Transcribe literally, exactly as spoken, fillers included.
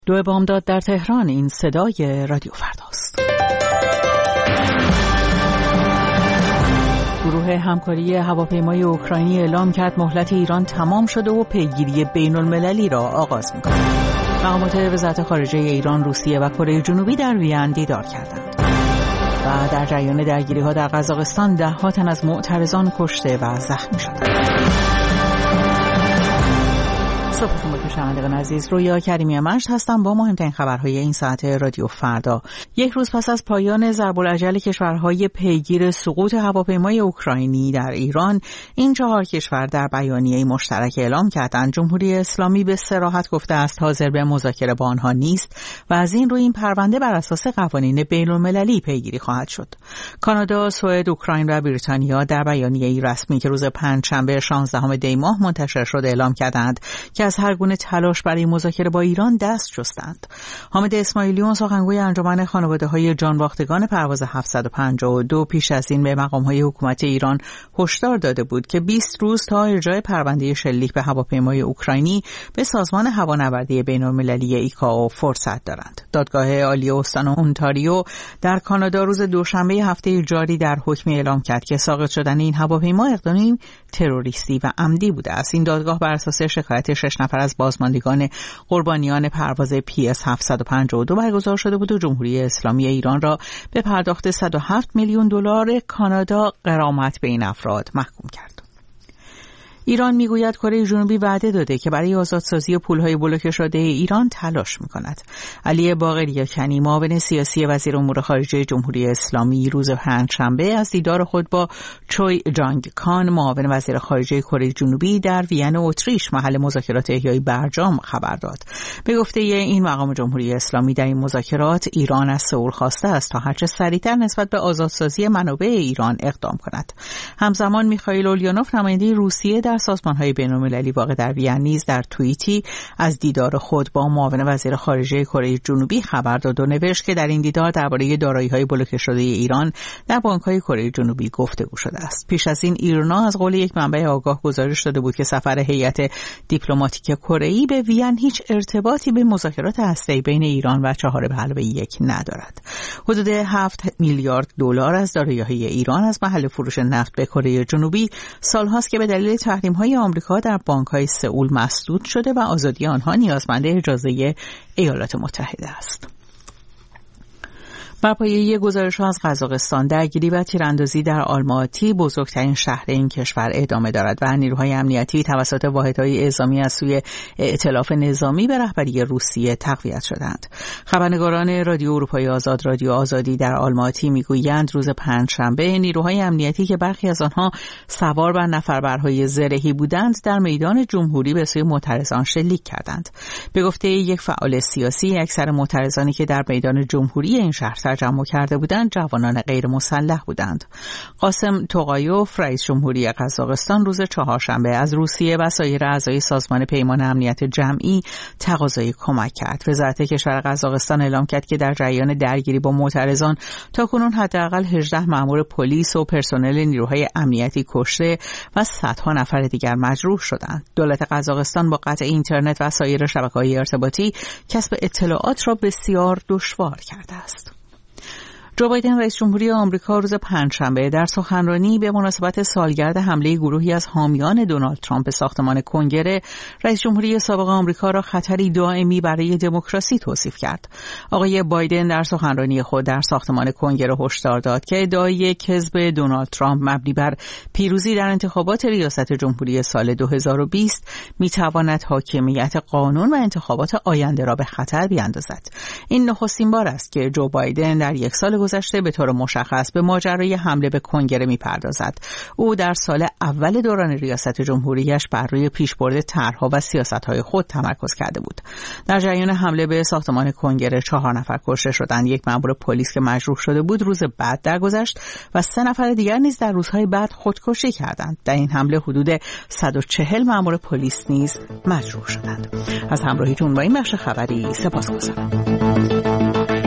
دو بامداد در تهران. این صدای رادیو فرداست. گروه همکاری هواپیمای اوکراینی اعلام کرد مهلت ایران تمام شده و پیگیری بین المللی را آغاز می‌کند. مقامات وزارت خارجه ایران، روسیه و کره جنوبی در وین دیدار کردند. و در جریان درگیری‌ها در قزاقستان ده‌ها تن از معترضان کشته و زخمی شدند. صبحتون بخیر شنوندگان عزیز، رویا کریمی مشت هستم با مهمترین خبرهای این ساعت رادیو فردا. یک روز پس از پایان ضرب العجل کشورهای پیگیر سقوط هواپیمای اوکراینی در ایران، این چهار کشور در بیانیه مشترک اعلام کردند جمهوری اسلامی به صراحت گفته است حاضر به مذاکره با آنها نیست و از این روی این پرونده بر اساس قوانین بین‌المللی پیگیری خواهد شد. کانادا، سوئد، اوکراین و بریتانیا در بیانیه‌ای رسمی که روز پنجشنبه شانزدهم دی ماه منتشر شد اعلام کردند که از هر گونه تلاش برای مذاکره با ایران دست شستند. حامد اسماعیلیون، سخنگوی انجمن خانواده‌های جانباختگان پرواز هفتصد و پنجاه و دو، پیش از این به مقام‌های حکومت ایران هشدار داده بود که بیست روز تا ارجاع پرونده شلیک به هواپیمای اوکراینی به سازمان هوانوردی بین‌المللی ایکائو فرصت دارند. دادگاه عالی استان اونتاریو در کانادا روز دوشنبه هفته جاری در حکمی اعلام کرد که ساقط شدن این هواپیما اقدامی تروریستی و عمدی بوده است. این دادگاه بر اساس شکایت شش نفر از بازماندگان قربانیان پرواز پی اس هفتصد و پنجاه و دو برگزار شده بود و جمهوری اسلامی ایران را به پرداخت صد و هفت میلیون دلار کانادا غرامت به این افراد محکوم کرد. ایران میگوید کره جنوبی وعده داده که برای آزادسازی پولهای بلوکه شده ایران تلاش میکند. علی باقری‌کنی، معاون سیاسی وزیر امور خارجه جمهوری اسلامی، روز پنجشنبه از دیدار خود با چوی جانگ کان، معاون وزیر خارجه کره جنوبی، در وین اتریش محل مذاکرات احیای برجام خبر داد. به گفته این مقام جمهوری اسلامی در این مذاکرات ایران از سئول خواسته است تا هرچه سریعتر نسبت به آزادسازی منابع ایران اقدام کند. همزمان میخائیل اولیانوف، نماینده روسیه در سازمان‌های بین‌المللی واقع در وین، نیز در توییتی از دیدار خود با معاون وزیر خارجه کره جنوبی خبر داد و نوشت که در این دیدار درباره دارایی‌های بلوکه شده ایران در بانک‌های کره جنوبی گفتگو شده است. پیش از این ایرنا از قول یک منبع آگاه گزارش داده بود که سفر هیئت دیپلماتیک کره‌ای به وین هیچ ارتباطی به مذاکرات هسته‌ای بین ایران و چهار به علاوه یک ندارد. حدود هفت میلیارد دلار از دارایی‌های ایران از محل فروش نفت به کره جنوبی سال‌هاست که به دلیل تحریم‌های آمریکا در بانک‌های سئول مسدود شده و آزادی آنها نیازمند اجازه ایالات متحده است. بر پایه یک گزارش از قزاقستان، درگیری و تیراندازی در آلماتی، بزرگترین شهر این کشور، ادامه دارد و نیروهای امنیتی توسط واحدهای اعزامی از سوی ائتلاف نظامی به رهبری روسیه تقویت شدند. خبرنگاران رادیو اروپای آزاد، رادیو آزادی در آلماتی میگویند روز پنجشنبه نیروهای امنیتی که برخی از آنها سوار بر نفربرهای زرهی بودند در میدان جمهوری به سوی معترضان شلیک کردند. به گفته یک فعال سیاسی، اکثر معترضانی که در میدان جمهوری این شهر جمع کرده بودند جوانان غیر مسلح بودند. قاسم توقایوف، رئیس جمهوری قزاقستان، روز چهارشنبه از روسیه و سایر اعضای سازمان پیمان امنیت جمعی تقاضای کمک کرد. وزارت کشور قزاقستان اعلام کرد که در جریان درگیری با معترضان تاکنون حداقل هجده مأمور پلیس و پرسنل نیروهای امنیتی کشته و صدها نفر دیگر مجروح شدند. دولت قزاقستان با قطع اینترنت و سایر شبکه‌های ارتباطی کسب اطلاعات را بسیار دشوار کرده است. جو بایدن، رئیس جمهوری آمریکا، روز پنجشنبه در سخنرانی به مناسبت سالگرد حمله گروهی از حامیان دونالد ترامپ به ساختمان کنگره، رئیس جمهوری سابق آمریکا را خطری دائمی برای دموکراسی توصیف کرد. آقای بایدن در سخنرانی خود در ساختمان کنگره هشدار داد که ادعای کذب دونالد ترامپ مبنی بر پیروزی در انتخابات ریاست جمهوری سال دو هزار و بیست میتواند حاکمیت قانون و انتخابات آینده را به خطر بیاندازد. این نخستین بار است که جو بایدن در یک سال گذشته به طور مشخص به ماجرای حمله به کنگره می‌پردازد. او در سال اول دوران ریاست جمهوریش بر روی پیشبرد طرح‌ها و سیاست‌های خود تمرکز کرده بود. در جریان حمله به ساختمان کنگره چهار نفر کشته شدند. یک مأمور پلیس که مجروح شده بود روز بعد درگذشت و سه نفر دیگر نیز در روزهای بعد خودکشی کردند. در این حمله حدود صد و چهل مأمور پلیس نیز مجروح شدند. از همراهیتون با این بخش خبری سپاسگزارم.